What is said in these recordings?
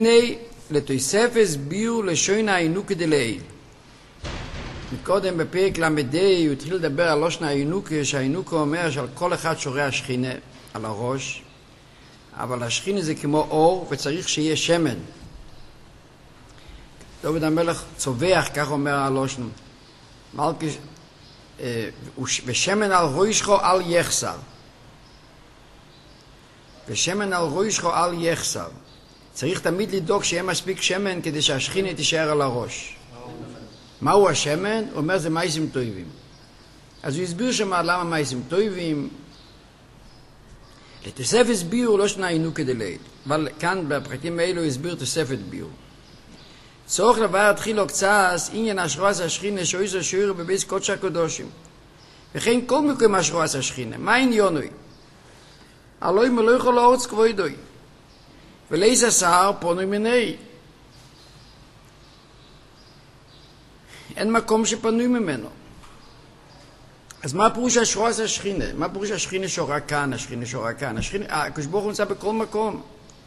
הנה לתוספס ביור לשון העינוק דלעיל. מקודם בפרק למדי הוא התחיל לדבר על לושן העינוק, שהעינוק אומר שעל כל אחד שורה השכינה על הראש, אבל השכינה זה כמו אור וצריך שיהיה שמן. דוד המלך צובח, כך אומר הלושן, ושמן על ראשך אל יחסר, ושמן על ראשך אל יחסר. צריך תמיד לדאוג שיהיה מספיק שמן כדי שהשכינה תישאר על הראש. מהו השמן? הוא אומר זה מייסים טויבים. אז הוא הסביר שמה למה מייסים טויבים. לתוספת ביור לא שנה עינוק כדלעיל, אבל כאן בפרקים האלו הוא הסביר תוספת ביור. צורך לבאר תחילו קצת עניין השרועס השכינה שאויזו שיעור בבייס קודש הקודשים. וכן כל מקום השרועס השכינה, מה עניונוי? הלוי מלוך על הארץ כבודוי. ולאיזה סער פונו מיני. אין מקום שפנוי ממנו. אז מה פירוש השרועס השכינה? מה פירוש השכינה שורה כאן, השכינה שורה כאן? הקדוש ברוך הוא נמצא בכל מקום.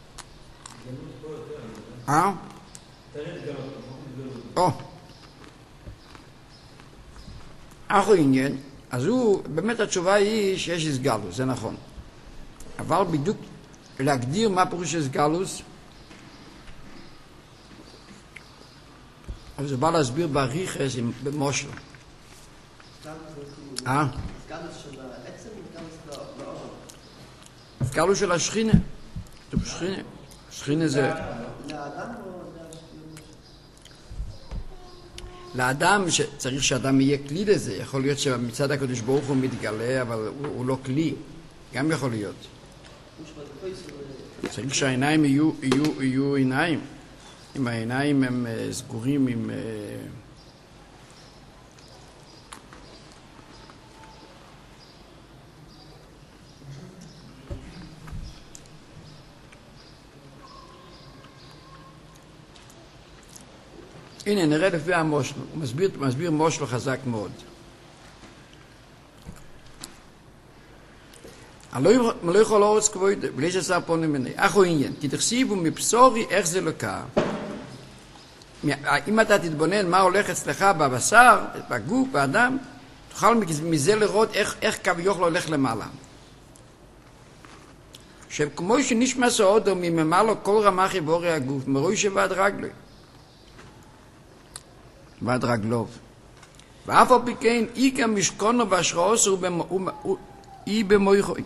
אחו עניין, אז הוא, באמת התשובה היא שיש הסגלוס, זה נכון. אבל בדיוק להגדיר מה פירוש הסגלוס, אז זה בא להסביר בריחס במושל. הסגלוס של העצם או הסגלוס של השכינה. שכינה זה... לאדם או... לאדם שצריך שאדם יהיה כלי לזה. יכול להיות שמצד הקדוש ברוך הוא מתגלה, אבל הוא לא כלי. גם יכול להיות. צריך שהעיניים יהיו עיניים. אם העיניים הם סגורים עם... הנה, נראה לפי המושל. הוא מסביר מושל חזק מאוד. מלא יכול אורץ כבוד, בלי שעשה פונים מני. אחו עניין, כי תחשיבו מבשורי איך זה לקה. אם אתה תתבונן מה הולך אצלך בבשר, בגוף, באדם, תוכל מזה לראות איך קו יוכל הולך למעלה. שכמו שנשמע סעודו מממלו כל רמחי בורי הגוף, מרוי שבעד רגלוי. ועד רגלוב. ואף על פי כן, איקה משכונו בהשראוס היא במויכוי.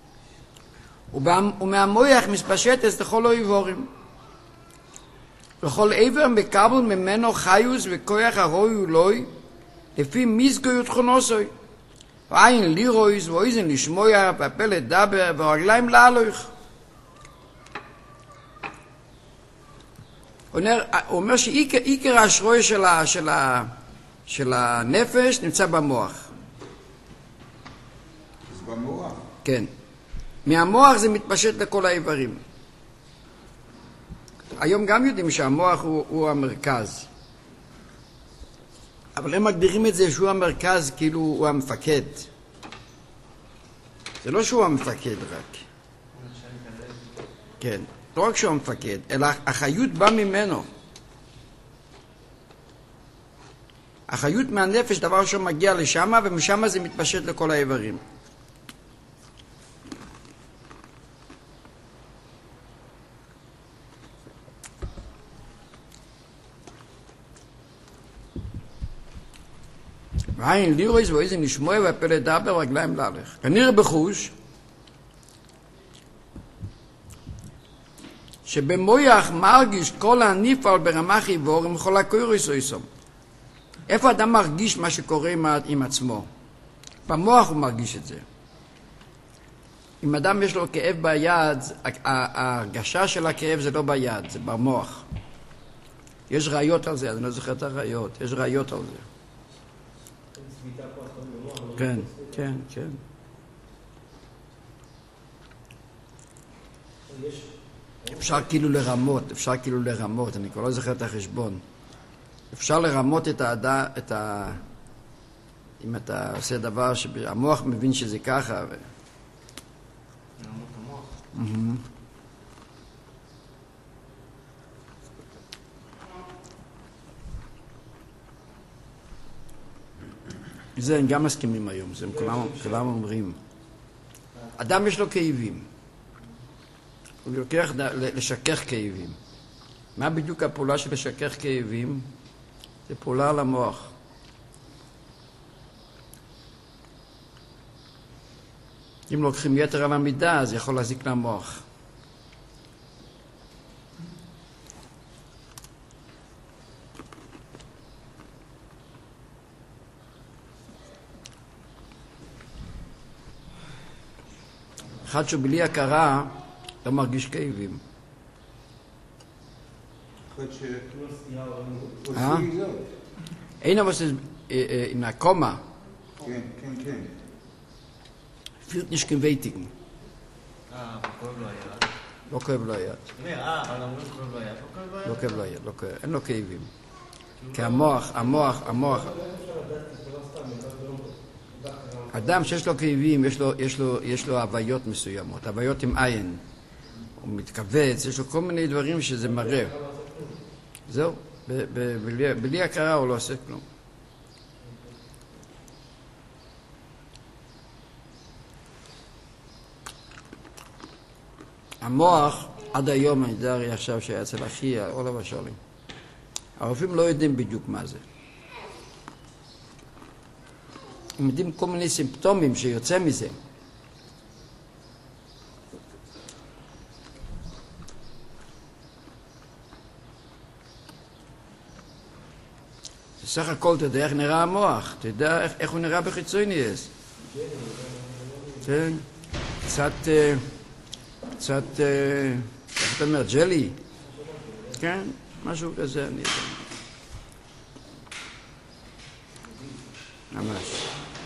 ומהמויח מספשטס לכל האיבורים. וכל עבר מקבל ממנו חיוס וכוח הרוי ולוי, לפי מזגוי ותכונוסוי. ועין לירויס ואיזן לשמוע והפה לדבר והרגליים להלוך. הוא אומר שעיקר השרוי של הנפש נמצא במוח. זה במוח? כן. מהמוח זה מתפשט לכל האיברים. היום גם יודעים שהמוח הוא המרכז. אבל הם מגדירים את זה שהוא המרכז כאילו הוא המפקד. זה לא שהוא המפקד רק. כן. לא רק שהוא המפקד, אלא החיות בא ממנו. החיות מהנפש דבר שמגיע לשם, ומשם זה מתפשט לכל האיברים. ועין לירויס ואיזן לשמוע והפה לדבר ורגליים להלך. כנראה בחוש שבמויח מרגיש כל הנפעל ברמח עיבור עם כל הקוירוס איסום. איפה אדם מרגיש מה שקורה עם עצמו? במוח הוא מרגיש את זה. אם אדם יש לו כאב ביד, ההרגשה של הכאב זה לא ביד, זה במוח. יש ראיות על זה, אני לא זוכר את הראיות, יש ראיות על זה. כן, כן, כן. אפשר כאילו לרמות, אני כבר לא זוכר את החשבון. אפשר לרמות את אם אתה עושה דבר שהמוח מבין שזה ככה. לרמות המוח? זה הם גם מסכימים היום, זה כולם אומרים. אדם יש לו כאבים. הוא לוקח לשכך כאבים. מה בדיוק הפעולה של לשכך כאבים? זה פעולה על המוח. אם לוקחים יתר על המידה, זה יכול להזיק למוח. אחד שבלי הכרה לא מרגיש כאבים. אין אבל in a coma. כן. fühlt nicht gewältigen. כואב לו היד. לא כואב לו היד. אבל אמרו שכואב לו היד. לא כואב לו היד, אין לו כאבים. כי המוח. אדם שיש לו כאבים, יש לו הוויות מסוימות, הוויות עם עין. הוא מתכווץ, יש לו כל מיני דברים שזה מראה. זהו, בלי הכרה הוא לא עושה כלום. המוח, עד היום אני יודע הרי עכשיו שהיה אצל אחי, עולה ושולים. הרופאים לא יודעים בדיוק מה זה. הם יודעים כל מיני סימפטומים שיוצא מזה. בסך הכל אתה יודע איך נראה המוח, אתה יודע איך הוא נראה בחיצוניוס. כן, קצת, איך אתה אומר, ג'לי? כן, משהו כזה, אני יודע. ממש.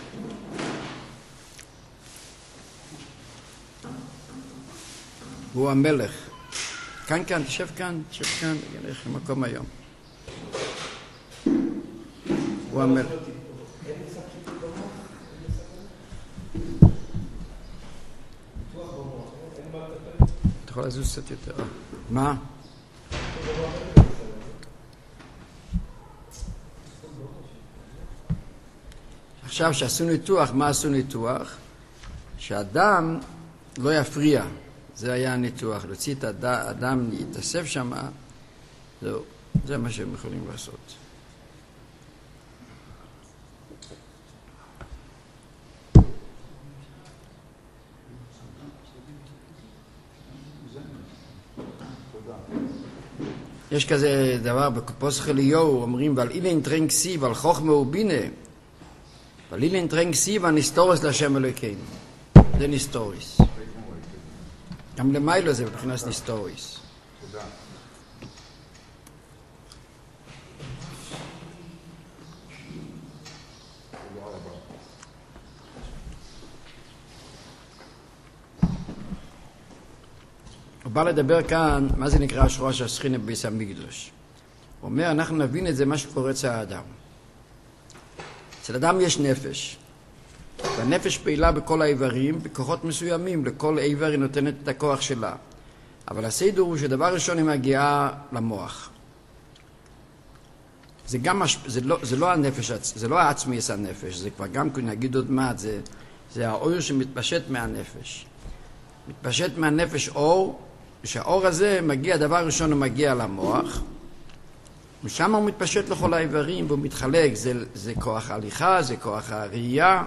הוא המלך. כאן, תשב כאן, נלך למקום היום. הוא המלך. אתה יכול לזוז קצת יותר. מה? עכשיו שעשו ניתוח, מה עשו ניתוח? שאדם לא יפריע. זה היה הניתוח. להוציא את האדם, להתאסף שם, זהו. זה מה שהם יכולים לעשות. יש כזה דבר בפוסח אליהו, אומרים, ועל אילן טרנק סי ועל חוכמה ובינה, ועל אילן טרנק סי והנסתורס להשם אלוהינו. זה נסתוריס. גם למיילו זה מבחינת נסתוריס. תודה. הוא בא לדבר כאן, מה זה נקרא שורש השכינה בביס המקדוש. הוא אומר, אנחנו נבין את זה מה שקורה אצל האדם. אצל אדם יש נפש. והנפש פעילה בכל האיברים, בכוחות מסוימים, לכל איבר היא נותנת את הכוח שלה. אבל הסדר הוא שדבר ראשון היא מגיעה למוח. זה לא הנפש, זה לא העצמי יש הנפש, זה כבר גם נגיד עוד מעט, זה האור שמתפשט מהנפש. מתפשט מהנפש אור, שהאור הזה מגיע, דבר ראשון הוא מגיע למוח, ושם הוא מתפשט לכל האיברים והוא מתחלק, זה כוח ההליכה, זה כוח הראייה.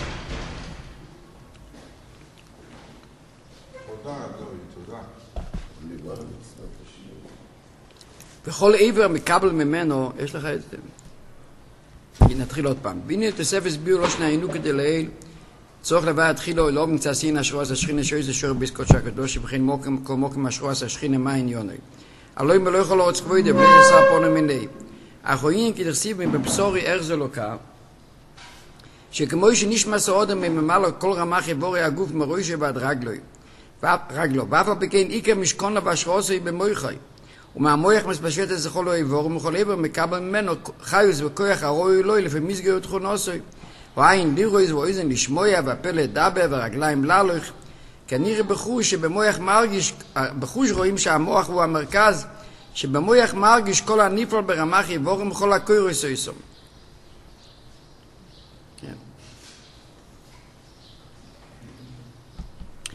וכל עבר מקבל ממנו, יש לך את זה. נתחיל עוד פעם. ביני תוסף הסביר לא שנהיינו כדי לעיל, צורך לבא התחילו לא נמצא סין השרועס השכינה שוי זה שור ביסקות שהקדוש שבחין כל מוקם השרועס השכינה מה עניוני. אלוהים לא יכול לרוץ כבוידה בלי עשר פונו מיני. אחויים כי תרסיבים בבשורי איך זה לוקה, שכמו שנשמע סעודם מממלו כל רמח יבורי הגוף מרוי שבעד רגלו. ואף הפקין איקר משכון לבשרועסי במויכי. ומהמויך מספשט את זכו לו עבור, ומכל עבר מקבל ממנו חיוס וכוח הרוי אלוהי לפי מסגר ותכונוסוי. ועין לירויז ואוזן לשמוע והפה לדבר ורגליים ללוך. כנראה בחוש שבמויך מרגיש, בחוש רואים שהמוח הוא המרכז, שבמויך מרגיש כל הניפול ברמח עבור ומכל הקוירוס איסום. כן.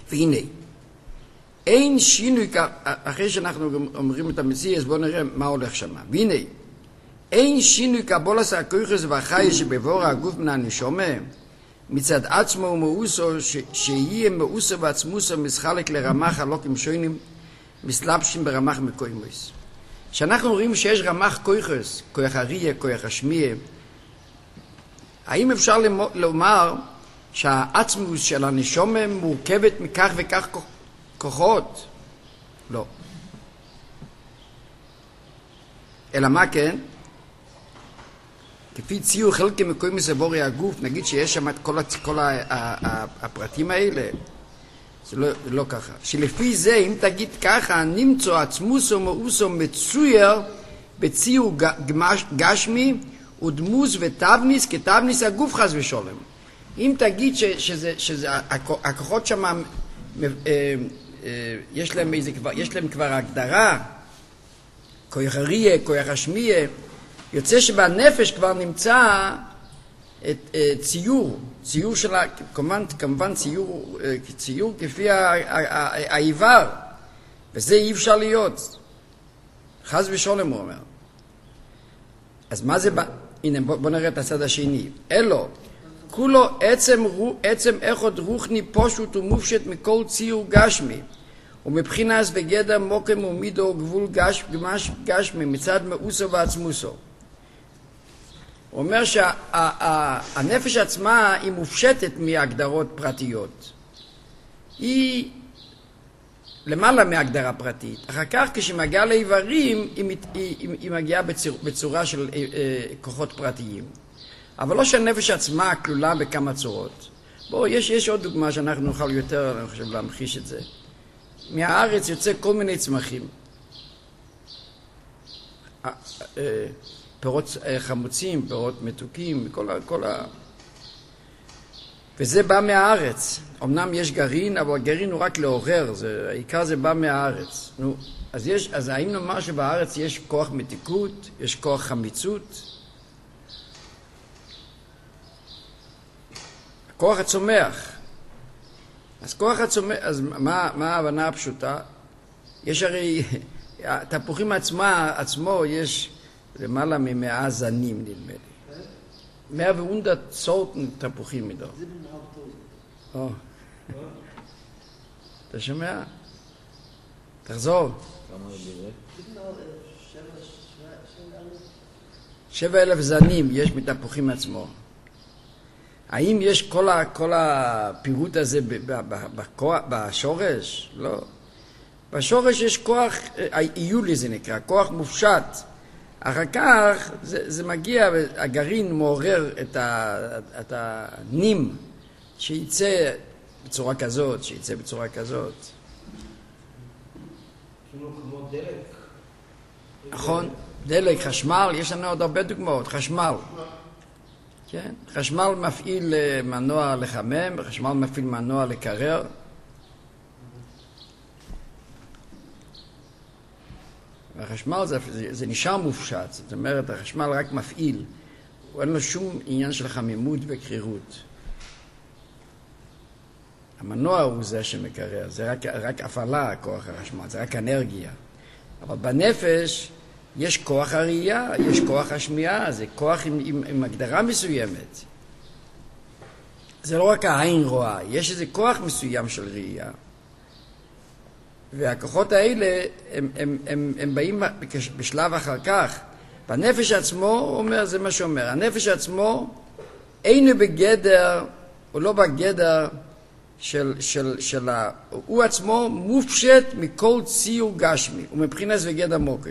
והנה, אין שינוי, אחרי שאנחנו אומרים את המציאות, בואו נראה מה הולך שם. והנה, אין שינוי קבולת הכוחות והחיים שבבור הגוף מן הנשמה, מצד עצמו ומאוסו, שיהיה מאוסו ועצמוסו מסחלק לרמח הלוקים שונים, מסלבשים ברמח מקוימוס. כשאנחנו רואים שיש רמח כוחות, כוח הראייה, כוח השמיעה, האם אפשר לומר שהעצמוס של הנשמה מורכבת מכך וכך כוחות? לא. אלא מה כן? כפי ציור חלקי מקוימוס בבורי הגוף, נגיד שיש שם את כל הפרטים האלה. זה לא ככה. שלפי זה, אם תגיד ככה, נמצוא עצמוסו מאוסו מצויר בציור גשמי ודמוס ותבניס כתבניס הגוף חס ושולם. אם תגיד שזה הכוחות שם יש להם כבר הגדרה, כוח הראייה, כוח השמיעה, יוצא שבנפש כבר נמצא ציור שלה, כמובן ציור כפי העיוור, וזה אי אפשר להיות. חס ושולם הוא אומר. אז מה זה, הנה בוא נראה את הצד השני. אלו, כולו עצם אחד רוחני פשוט ומופשט מכל ציור גשמי, ומבחינס בגדר מוקם ומידו גבול גשמי מצד מאוסו ועצמוסו. הוא אומר שהנפש עצמה היא מופשטת מהגדרות פרטיות. היא למעלה מהגדרה פרטית. אחר כך כשמגיעה לאיברים היא מגיעה בצורה של כוחות פרטיים. אבל לא שהנפש עצמה כלולה בכמה צורות. בואו, יש עוד דוגמה שאנחנו נוכל יותר, אני חושב, להמחיש את זה. מהארץ יוצא כל מיני צמחים. פירות חמוצים, פירות מתוקים, וזה בא מהארץ. אמנם יש גרעין, אבל הגרעין הוא רק לעורר, העיקר זה בא מהארץ. נו, אז האם נאמר שבארץ יש כוח מתיקות, יש כוח חמיצות? כוח הצומח. אז כוח הצומח, אז מה ההבנה הפשוטה? יש הרי, התפוחים עצמו יש למעלה מ100 זנים, נדמה לי. 100 צורטן תפוחים מדור. אתה שומע? תחזור. 7,000 זנים יש מתפוחים עצמו. האם יש כל הפירוט הזה בשורש? לא. בשורש יש כוח, איולי זה נקרא, כוח מופשט. אחר כך זה מגיע, הגרעין מעורר את הנים, שיצא בצורה כזאת, שיצא בצורה כזאת. כמו דלק. נכון, דלק, חשמל, יש לנו עוד הרבה דוגמאות, חשמל. כן? חשמל מפעיל מנוע לחמם, חשמל מפעיל מנוע לקרר. והחשמל זה נשאר מופשט, זאת אומרת, החשמל רק מפעיל, אין לו שום עניין של חמימות וקרירות. המנוע הוא זה שמקרר, זה רק הפעלה, כוח החשמל, זה רק אנרגיה. אבל בנפש יש כוח הראייה, יש כוח השמיעה, זה כוח עם הגדרה מסוימת. זה לא רק העין רואה, יש איזה כוח מסוים של ראייה. והכוחות האלה הם באים בשלב אחר כך. בנפש עצמו, אומר, זה מה שאומר, הנפש עצמו אינו בגדר, הוא לא בגדר הוא עצמו מופשט מכל ציור גשמי, ומבחינת בגדר מוקים.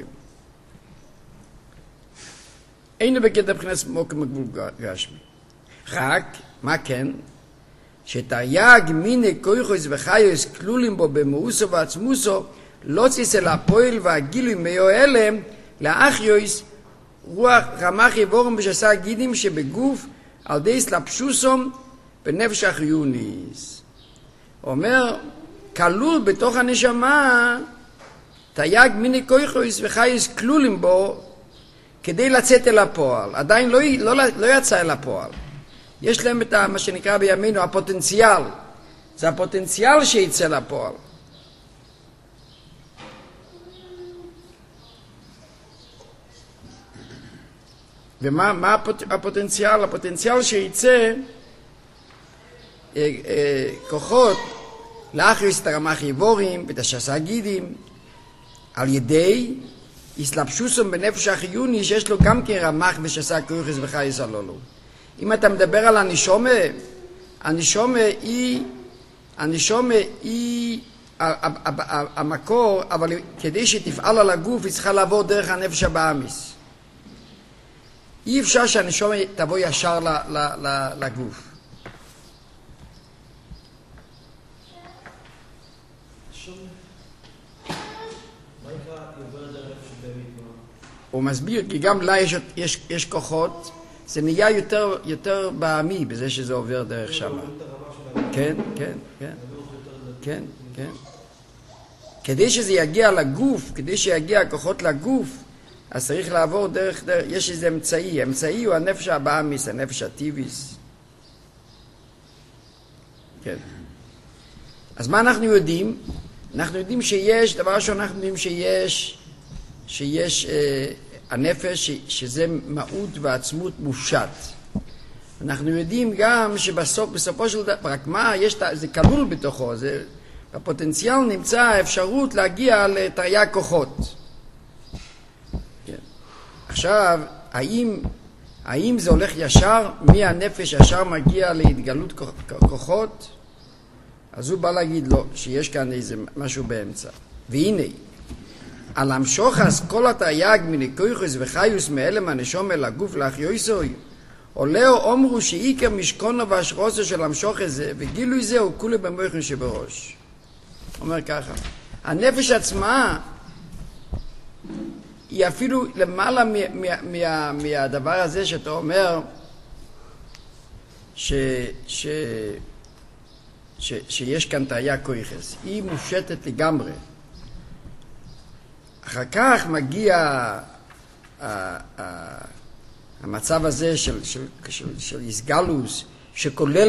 אינו בגדר מבחינת מוקים מגבול גשמי. רק, מה כן? שתרי"ג מיני כוחות וחיות כלולים בו במאוסו ועצמוסו, לא ציסל הפועל והגילוי מיועלם לאחיוס רוח רמח יבורם בשסה גידים שבגוף על די סלפשוסום בנפש החיוניס. הוא אומר, כלול בתוך הנשמה תרי"ג מיני כוחות וחיות כלולים בו כדי לצאת אל הפועל. עדיין לא יצא אל הפועל. יש להם את מה שנקרא בימינו הפוטנציאל. זה הפוטנציאל שיצא לפועל. ומה הפוטנציאל? הפוטנציאל שיצא כוחות להכריס את הרמ"ח איבורים ואת השסה גידים על ידי הסלבשוסום בנפש החיוני שיש לו גם כן רמ"ח ושסה כויכס וחייס הלולו. אם אתה מדבר על הנשומה, הנשומה היא המקור, אבל כדי שתפעל על הגוף היא צריכה לעבור דרך הנפש הבאמיס. אי אפשר שהנשומה תבוא ישר לגוף. הוא מסביר כי גם לה יש כוחות, זה נהיה יותר בעמי בזה שזה עובר דרך שם. כן. כדי שזה יגיע לגוף, כדי שיגיע הכוחות לגוף, אז צריך לעבור דרך, יש איזה אמצעי. האמצעי הוא הנפש הבאמיס, הנפש הטיביס. כן. אז מה אנחנו יודעים? אנחנו יודעים שיש, דבר ראשון אנחנו יודעים שיש הנפש שזה מהות ועצמות מופשט. אנחנו יודעים גם שבסופו של דבר, רק מה, זה כלול בתוכו, בפוטנציאל נמצא האפשרות להגיע לתרי"ג כוחות. כן. עכשיו, האם זה הולך ישר, מהנפש ישר מגיע להתגלות כוחות? אז הוא בא להגיד לו שיש כאן איזה משהו באמצע. והנה, על המשוחס כל התרי"ג מניקויכוס וחיוס מאלם הנשום אל הגוף לאחיוסוי, עולהו אומרו שעיקר משכונו והשרוסו של המשוחס זה, וגילוי זה הוא כולי במויכון שבראש. אומר ככה, הנפש עצמה היא אפילו למעלה מהדבר הזה שאתה אומר שיש כאן תרי"ג כויכס. היא מופשטת לגמרי. אחר כך מגיע המצב הזה של איסגלוס, שכולל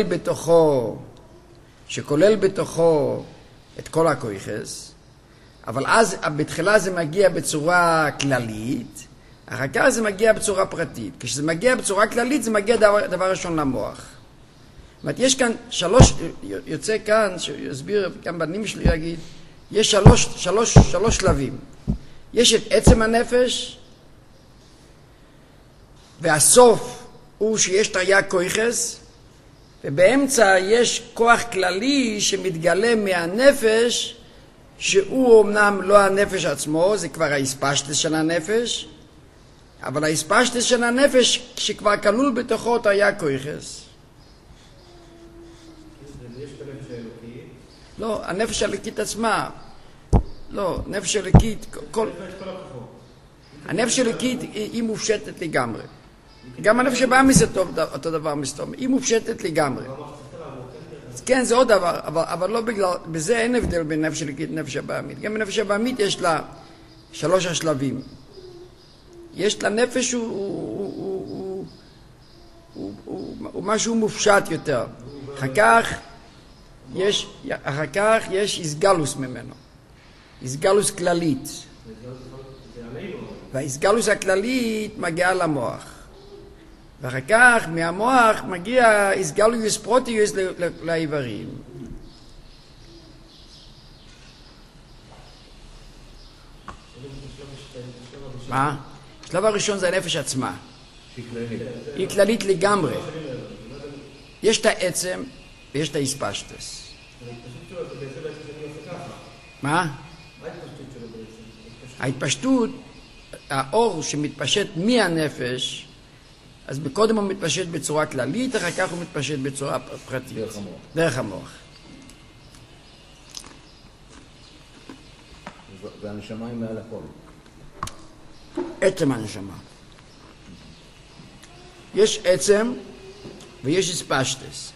בתוכו את כל הכויכס, אבל אז בתחילה זה מגיע בצורה כללית, אחר כך זה מגיע בצורה פרטית. כשזה מגיע בצורה כללית זה מגיע דבר ראשון למוח. זאת אומרת, יש כאן יוצא כאן, שיסביר כאן בנים שלי להגיד, יש שלוש שלבים. יש את עצם הנפש, והסוף הוא שיש תרי"ג כויכס, ובאמצע יש כוח כללי שמתגלה מהנפש, שהוא אמנם לא הנפש עצמו, זה כבר האספשטס של הנפש, אבל האספשטס של הנפש שכבר כלול בתוכו תרי"ג כויכס. יש את הנפש האלוקית? לא, הנפש האלוקית עצמה. לא, נפש אלוקית, הנפש האלוקית היא מופשטת לגמרי. גם הנפש הבאמיס זה אותו דבר מסתום. היא מופשטת לגמרי. כן, זה עוד דבר, אבל לא בגלל, בזה אין הבדל בין נפש אלוקית לנפש הבאמית. גם בנפש הבאמית יש לה 3 השלבים. יש לה נפש הוא משהו מופשט יותר. אחר כך יש איסגלוס ממנו. איסגלוס כללית. והאיסגלוס הכללית מגיעה למוח. ואחר כך מהמוח מגיע איסגלוס פרוטיוס לאיברים. מה? השלב הראשון זה הנפש עצמה. היא כללית לגמרי. יש את העצם ויש את האספשטס. מה? ההתפשטות, האור שמתפשט מהנפש, אז קודם הוא מתפשט בצורה כללית, אחר כך הוא מתפשט בצורה פרטית. דרך המוח. והנשמה היא מעל הכל. עצם הנשמה. יש עצם ויש אספשטס.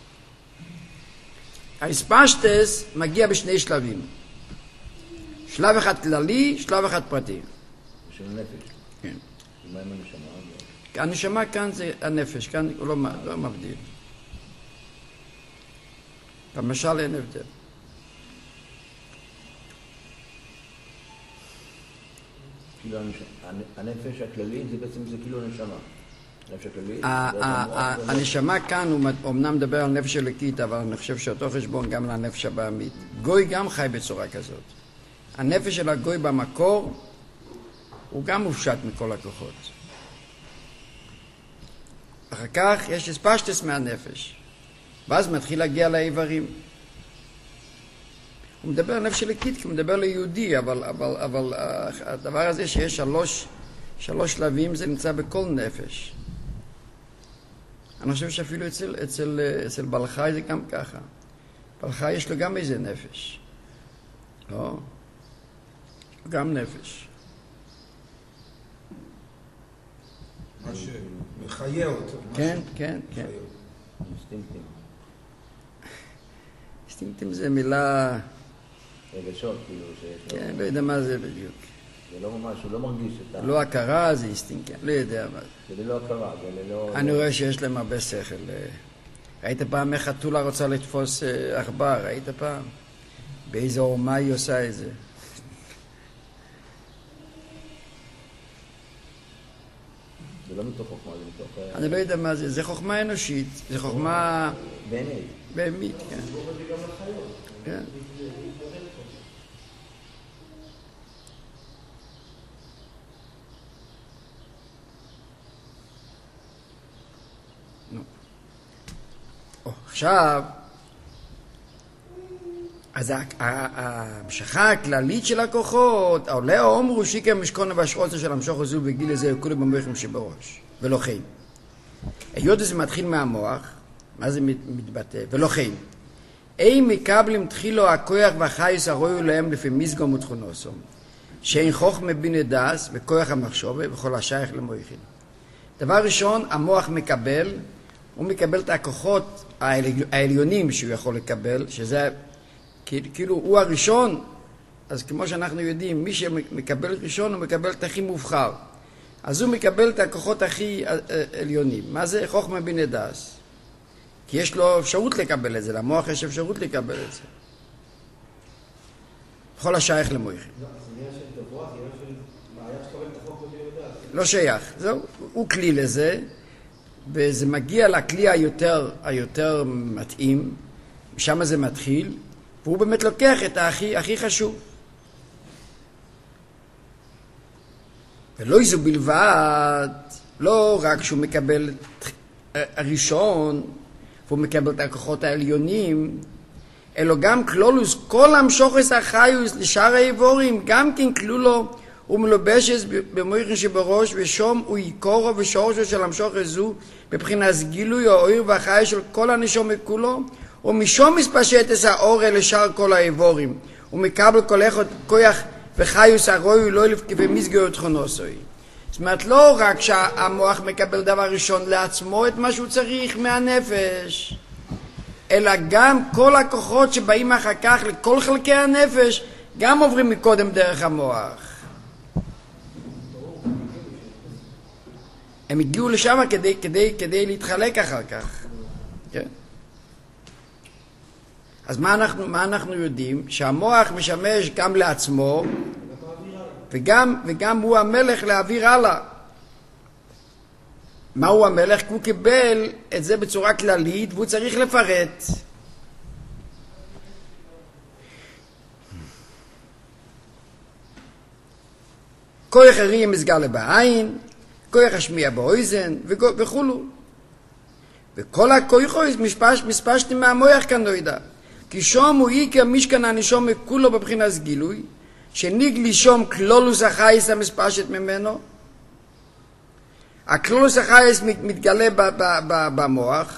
האספשטס מגיע בשני שלבים. שלב אחד כללי, שלב אחד פרטי. של הנפש. כן. ומה עם הנשמה? הנשמה כאן זה הנפש, כאן הוא לא מבדיל. במשל אין הבדל. כאילו הנפש הכללית זה בעצם זה כאילו הנשמה. הנפש הכללית. הנשמה כאן הוא אומנם מדבר על נפש אלוקית, אבל אני חושב שאותו חשבון גם לנפש הבעמית. גוי גם חי בצורה כזאת. הנפש של הגוי במקור הוא גם מופשט מכל הכוחות. אחר כך יש הספשטס מהנפש, ואז מתחיל להגיע לאיברים. הוא מדבר על נפש אלוקית כי הוא מדבר ליהודי, אבל הדבר הזה שיש שלוש שלבים זה נמצא בכל נפש. אני חושב שאפילו אצל בעל חי זה גם ככה. בעל חי יש לו גם איזה נפש. לא? גם נפש. מה שמחיה אותו. כן, כן, כן. אינסטינקטים. אינסטינקטים זה מילה... רגשות, כאילו שיש לו... כן, לא יודע מה זה בדיוק. זה לא ממש, הוא לא מרגיש את ה... לא הכרה זה אינסטינקט, לא יודע מה זה. זה ללא הכרה, זה ללא... אני רואה שיש להם הרבה שכל. ראית פעם איך חתולה רוצה לתפוס עכבר? ראית פעם? באיזו עורמה היא עושה את זה? זה לא מתוך חוכמה, זה מתוך... אני לא יודע מה זה. זה חוכמה אנושית. זה חוכמה... באמת. בהמית, כן. כן. עכשיו, אז ההמשכה הכללית של הכוחות, העולה אומרו שיקר משכון והשרוצה של המשוך הזו בגיל הזה וכולי במוחים שבראש, ולא כן. היות זה מתחיל מהמוח, מה זה מתבטא? ולא כן. אי מקבלים תחילו הכוח והחייס הרואי להם לפי מסגום ותכונוסום, שאין חוכמה בינה דס וכוח המחשבה וכל השייך למוחים. דבר ראשון, המוח מקבל, הוא מקבל את הכוחות העליונים שהוא יכול לקבל, שזה כאילו הוא הראשון, אז כמו שאנחנו יודעים, מי שמקבל ראשון הוא מקבל את הכי מובחר. אז הוא מקבל את הכוחות הכי עליונים. מה זה? חוכמה בינה דס. כי יש לו אפשרות לקבל את זה, למוח יש אפשרות לקבל את זה. בכל השייך למוחים. זה עניין של תבוח, עניין של בעיה שקבל את החוק בינה דס. לא שייך, זהו, הוא כלי לזה. וזה מגיע לכלי היותר מתאים, שם זה מתחיל, והוא באמת לוקח את הכי חשוב. ולא זו בלבד, לא רק שהוא מקבל הראשון, והוא מקבל את הכוחות העליונים, אלא גם כלולוס, כל המשוחס החיוס לשאר האיבורים, גם כן כלולו, הוא מלובשת במוחין שבראש, ושום הוא עיקורו ושורשו של המשוך הזו, בבחינת גילוי האויר והחי של כל הנשום מכולו, ומשום מספשט את האור לשאר כל האיבורים, ומקבל כל אחד כוח וחיוס הרוי לא במסגר תכונוסוי. זאת אומרת, לא רק שהמוח מקבל דבר ראשון לעצמו את מה שהוא צריך מהנפש, אלא גם כל הכוחות שבאים אחר כך לכל חלקי הנפש, גם עוברים מקודם דרך המוח. הם הגיעו לשם כדי להתחלק אחר כך. כן? אז מה אנחנו יודעים? שהמוח משמש גם לעצמו, וגם הוא המלך להעביר הלאה. מה הוא המלך? כי הוא קיבל את זה בצורה כללית, והוא צריך לפרט. כוח הראייה מסגר בעין, כוח השמיע באוזן וכולו. וכל הכוחו מספשתם מהמוח כאן לא ידע. כי שום הוא עיקר משכן הנשום כולו בבחינת גילוי, שניג לישום כלולוס החייס המספשת ממנו. הכלולוס החייס מתגלה במוח.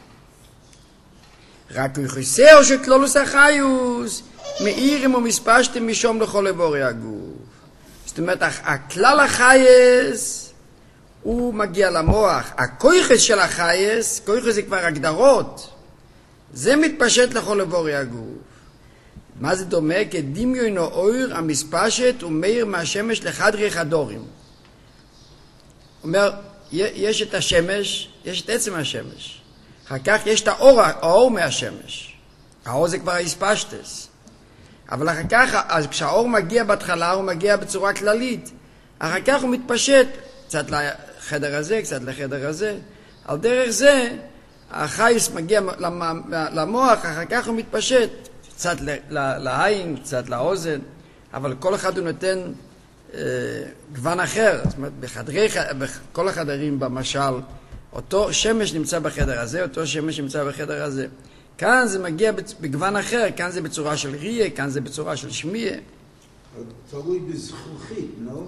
רק הוא חסר שכלולוס החייס מאירים ומספשתם משום לכל איבורי הגוף. זאת אומרת, הכלל החייס הוא מגיע למוח. הכויחס של החייס, כויחס זה כבר הגדרות, זה מתפשט לכל איבורי הגוף. מה זה דומה? כדמיון האור המספשת ומאיר מהשמש לחדרי חדורים. אומר, יש את השמש, יש את עצם השמש. אחר כך יש את האור מהשמש. האור זה כבר הספשטס. אבל אחר כך, אז כשהאור מגיע בהתחלה, הוא מגיע בצורה כללית. אחר כך הוא מתפשט, קצת לחדר הזה, קצת לחדר הזה. על דרך זה, החייס מגיע למוח, אחר כך הוא מתפשט. קצת לעין, קצת לאוזן. אבל כל אחד הוא נותן גוון אחר. זאת אומרת, בכל החדרים במשל, אותו שמש נמצא בחדר הזה, אותו שמש נמצא בחדר הזה. כאן זה מגיע בגוון אחר, כאן זה בצורה של ריה, כאן זה בצורה של שמיעה. תלוי בזכוכית, לא?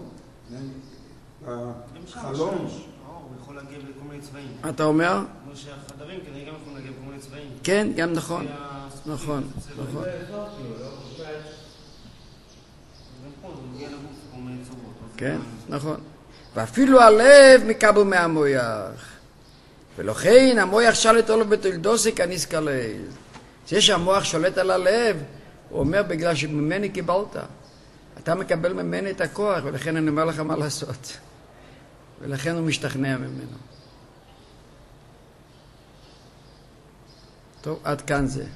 חלום. הוא יכול להגיע בכל מיני צבעים. אתה אומר? כמו שהחדרים כנראה גם יכולים להגיע בכל מיני צבעים. כן, גם נכון. נכון, נכון. גם פה זה מגיע לגוף כל מיני צורות. כן, נכון. ואפילו הלב מקבל מהמויח. ולכן המויח שלט עולו בתולדוסי כניסקלי. זה שהמוח שולט על הלב, הוא אומר בגלל שממני קיבלת. אתה מקבל ממני את הכוח, ולכן אני אומר לך מה לעשות. ולכן הוא משתכנע ממנו. טוב, עד כאן זה.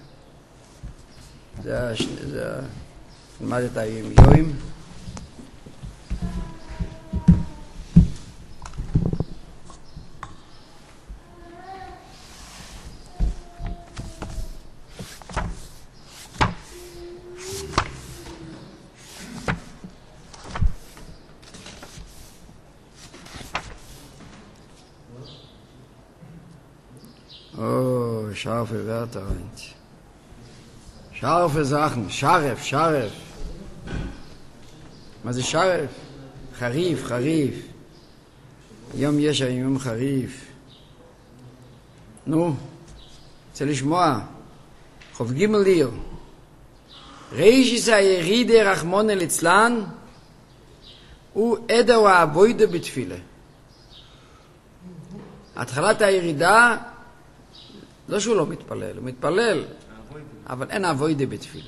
נלמד את היומים. Scharfe Wörter und scharfe Sachen. Scharf, scharf. Was ist scharf? Charif, charif. Yom יש היום חריף. נו, רוצה לשמוע. חוב ג' ליר. רישיס הירידה רחמונה ליצלן הוא עדר והאבוידה בתפילה. התחלת הירידה לא שהוא לא מתפלל, הוא מתפלל, אבל אין אבוידה בתפילה.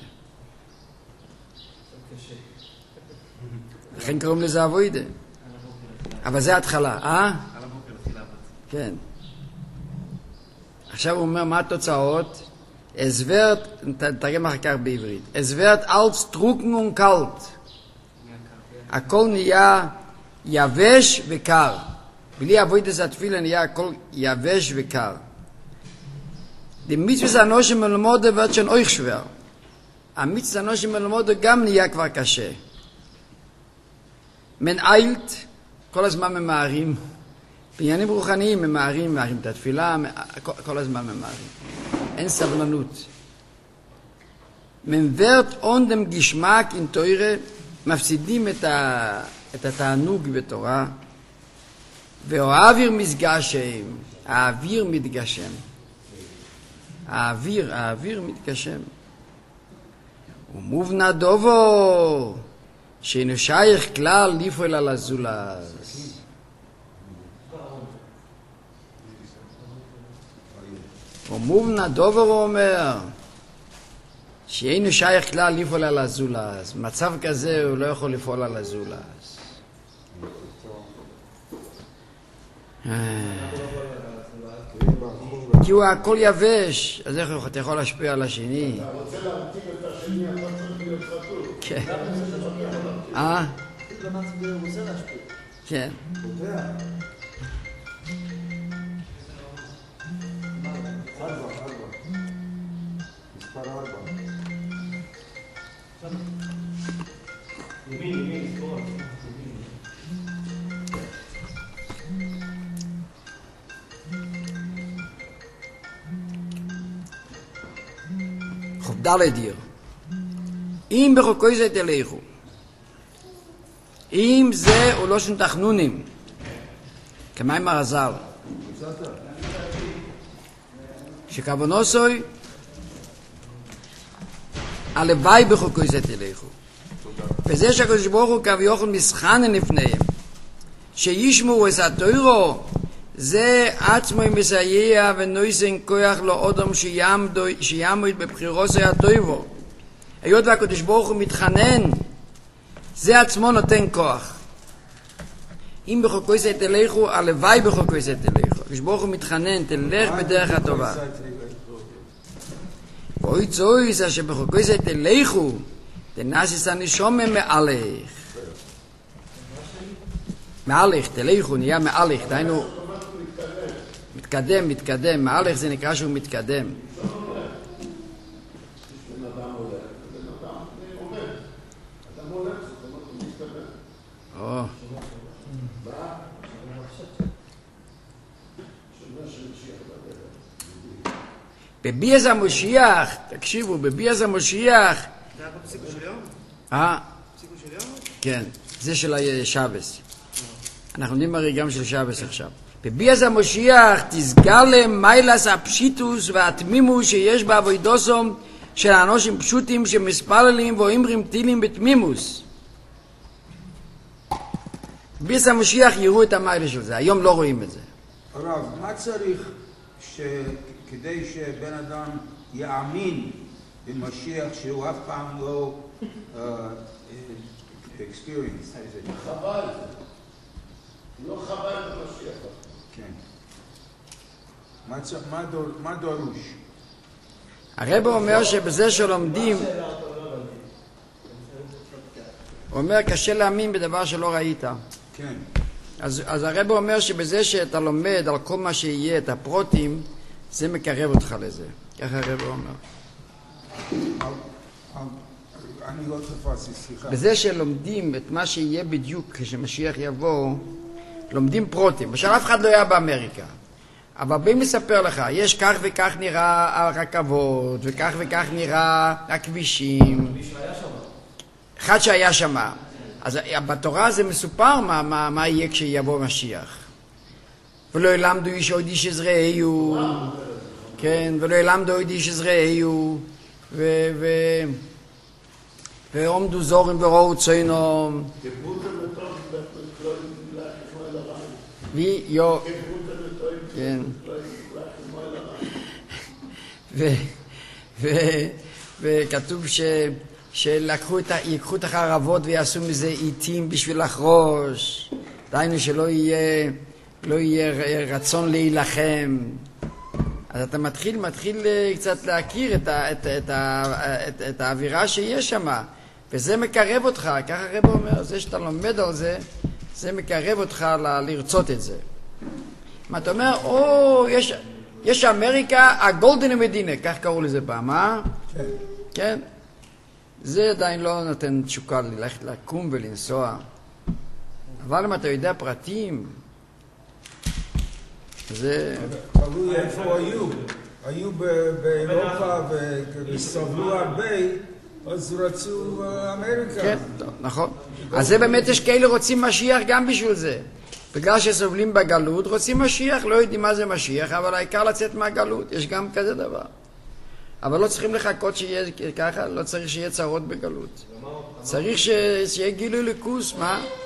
לכן קוראים לזה אבוידה. אבל זה התחלה, כן. עכשיו הוא אומר מה התוצאות? Es wird, תרגם אחר כך בעברית, es wird als trocken und kalt. הכל נהיה יבש וקר. בלי אבוידה זה התפילה נהיה הכל יבש וקר. Die Mitzvah Anoshim Melmode wird schon euch schwer. Die Mitzvah Anoshim Melmode גם נהיה כבר קשה. מן אילת, כל הזמן ממהרים. בעניינים רוחניים ממהרים את התפילה, כל הזמן ממהרים. אין סבלנות. מן wird on dem Geschmack in Teure, מפסידים את התענוג בתורה, והאוויר מתגשם, האוויר מתגשם. האוויר מתגשם. ומובנה דובו, שאינו שייך כלל לפעול על הזולז. ומובנה דובו הוא אומר, שאינו שייך כלל לפעול על הזולז. מצב כזה הוא לא יכול לפעול על הזולז. כי הוא הכל יבש, אז איך אתה יכול להשפיע על השני? אתה רוצה להמתין את השני, אתה צריך להיות חתול. כן. כן. מספר 4. ימין, ספור. ד' דיר. אם בחוקוי זה תלכו. אם זה הוא לא שום תחנונים. כמים הרזל. שכוונוסוי הלוואי בחוקוי זה תלכו. וזה שהקדוש ברוך הוא כביכול מסחנן לפניהם. שישמעו את התוירו זה עצמו מסייע ונויסן כוח לא אדם שיעמוד בבחירות הטויבו. היות והקדוש ברוך הוא מתחנן, זה עצמו נותן כוח. אם בחוקוי זה תלכו, הלוואי בחוקוי זה תלכו. הקדוש ברוך הוא מתחנן, תלך בדרך הטובה. אוי צויס אשר בחוקוי זה תלכו, תנסיס הנשומה מעלך. מעלך, תלכו, נהיה מעלך, דהיינו, מתקדם, מעלך זה נקרא שהוא מתקדם. בביאז המשיח, תקשיבו, בביאז המשיח. זה היה בפסיקו של יום? פסיקו של יום? כן, זה של השבס. אנחנו יודעים הרי גם של שבס עכשיו. בביאז המשיח תסגלה מיילס הפשיטוס והתמימוס שיש בעבודוסום של האנושים פשוטים שמספללים ואומרים תהילים בתמימוס. בביאז המשיח יראו את המיילה של זה, היום לא רואים את זה. הרב, מה צריך כדי שבן אדם יאמין במשיח שהוא אף פעם לא experience? חווה את זה. לא חווה את המשיח. כן. מה דרוש? הרב אומר שבזה שלומדים, הוא אומר קשה להאמין בדבר שלא ראית. כן. אז הרב אומר שבזה שאתה לומד על כל מה שיהיה, את הפרוטים, זה מקרב אותך לזה. ככה הרב אומר. אני לא תפסתי, סליחה. בזה שלומדים את מה שיהיה בדיוק כשמשיח יבוא, לומדים פרוטים. בשביל אף אחד לא היה באמריקה. אבל באים לספר לך, יש כך וכך נראה הרכבות, וכך וכך נראה הכבישים. אחד שהיה שם. אז בתורה זה מסופר מה יהיה כשיבוא משיח. ולא ילמדו איש עוד איש עזראיו, כן, ולא ילמדו עוד איש עזראיו, ועומדו זורים וראו צוינום. ויו, כן. וכתוב שלקחו ייקחו את החרבות ויעשו מזה עיתים בשביל לחרוש. דהיינו שלא יהיה רצון להילחם. אז אתה מתחיל קצת להכיר את האווירה שיש שם, וזה מקרב אותך. ככה הרב אומר, זה שאתה לומד על זה, זה מקרב אותך לרצות את זה. מה אתה אומר? יש אמריקה, הגולדן מדינה, כך קראו לזה פעם, כן. כן? זה עדיין לא נותן תשוקה ללכת לקום ולנסוע. אבל אם אתה יודע פרטים, זה... תלוי איפה היו באירופה וסבלו הרבה, אז רצו אמריקה. כן, נכון. אז זה באמת יש כאלה רוצים משיח גם בשביל זה. בגלל שסובלים בגלות, רוצים משיח, לא יודעים מה זה משיח, אבל העיקר לצאת מהגלות, יש גם כזה דבר. אבל לא צריכים לחכות שיהיה ככה, לא צריך שיהיה צרות בגלות. צריך שיהיה גילוי לכוס, מה?